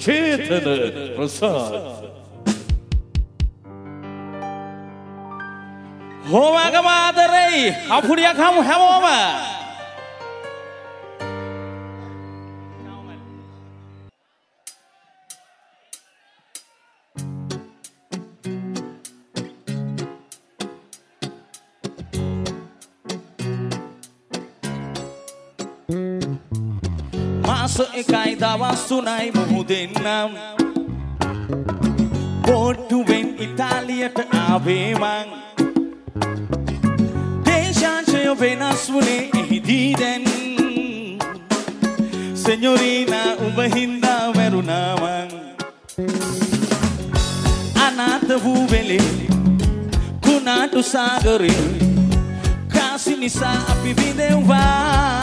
චේතන ප්‍රසාද් හොවගම ආදරෙයි අපුඩියක් හමු හැමෝම මාස එකයි දවස් තුනයි මුහුදෙන්නම් බෝට්ටුවෙන් ඉතාලියට ආවේ මං දේශාංශය වෙනස් වුණේ එහිදී දැන් සෙනොරීනා උඹ හින්දා මැරුණා මං අනාථ වූ වෙලේ කුණාටු සාගරේ කාසි නිසා අපි විඳෙව්වා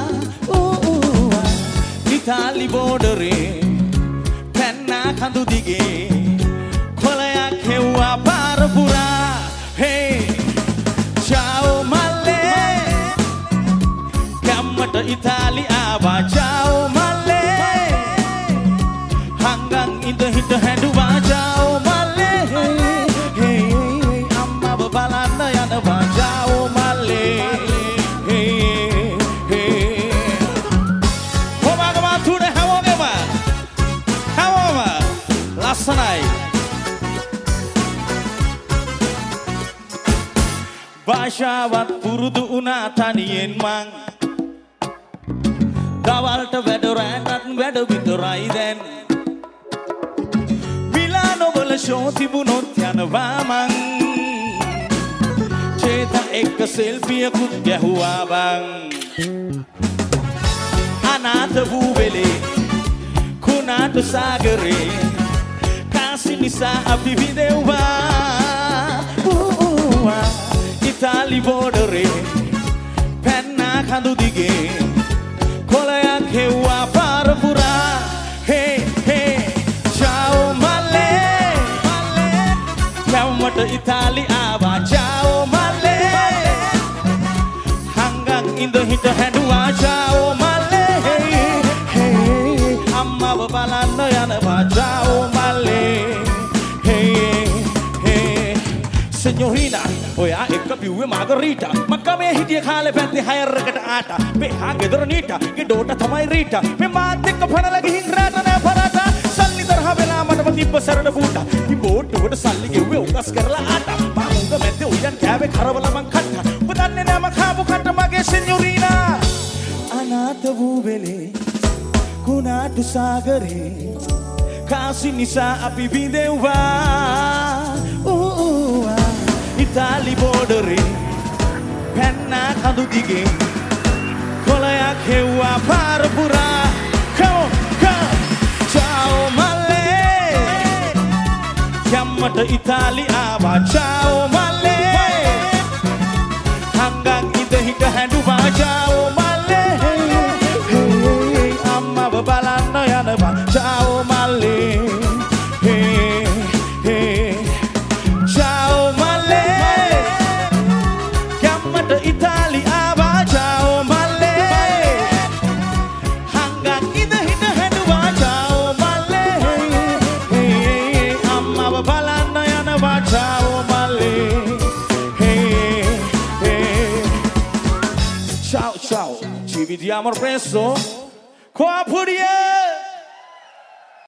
ඉතාලි බෝඩරේ පැන්නා කඳු දිගේ කොළයක් හෙව්වා පාර පුරා හේ චාෝ මල්ලේ කම්මට ඉතාලි ආවා චාෝ මල්ලේ හංගන් ඉඳ හිට හැඬුවා චාෝ මල්ලේ හේ අම්මව බලන්න යනවා චාෝ මල්ලේ භාෂාවත් පුරුදු වුණා තනියෙන් මං දවල්ට වැඩ රැටත් වැඩ විතරයි දැන් මිලානොවල ෂෝ තිබුණොත් යනවා මං චේත එක්ක සෙල්ෆියකුත් ගැහුවා බං අනාථ වූ වෙලේ කුණාටු සාගරේ කාසි නිසා අපි විඳෙව්වා ඉතාලි බෝඩරේ පැන්නා කඳු දිගේ කොළයක් හෙව්වා පාර පුරා හේ හේ චාෝ මල්ලේ කැවුමට ඉතාලි ආවා චාෝ මල්ලේ හංගන් ඉඳ හිට හැඬුවා චාෝ මල්ලේ හේ අම්මව බලන්න යනවා චාෝ මල්ලේ Signorina, ඔයා එක්ක පිව්වේ මාගරීටා මක්කා මේ හිටිය කාලේ පැත්තේ හයරකට ආටා මෙහා ගෙදර නීටා ගෙඩෝට තමයි රීටා මේ මාත් එක්ක පනලා ගිහින් රාට නෑ පරාටා සල්ලි තරහ වෙලා මටම තිබ්බ සරණ බූටා ඉ බෝට්ටුවට සල්ලි ගෙව්වේ උගස් කරලා ආටා මම උඟ මැද්දේ උයන් කෑවේ කරවල මං කට්ටා ඔබ දන්නේ නෑ මං කාපු කට මගේ signorina අනාථ වූ වෙලේ කුණාටු සාගරේ කාසි නිසා අපි විඳෙව්වා ඉතාලි බෝඩරේ පැන්නා කඳු දිගේ කොළයක් හෙව්වා පාර පුරා චාෝ මල්ලේ කැම්මට ඉතාලි ආවා චාෝ මල්ලේ හංගන් ඉඳ හිට හැඬුවා චාෝ මල්ලේ අම්මව බලන්න යනවා චාෝ මල්ලේ ඉතාලි ආවා චාෝ මල්ලේ හංගන් ඉඳ හිට හැඬුවා චාෝ මල්ලේ අම්මව බලන්න යනවා චාෝ මල්ලේ ciao ciao ci vediamo presto qua pure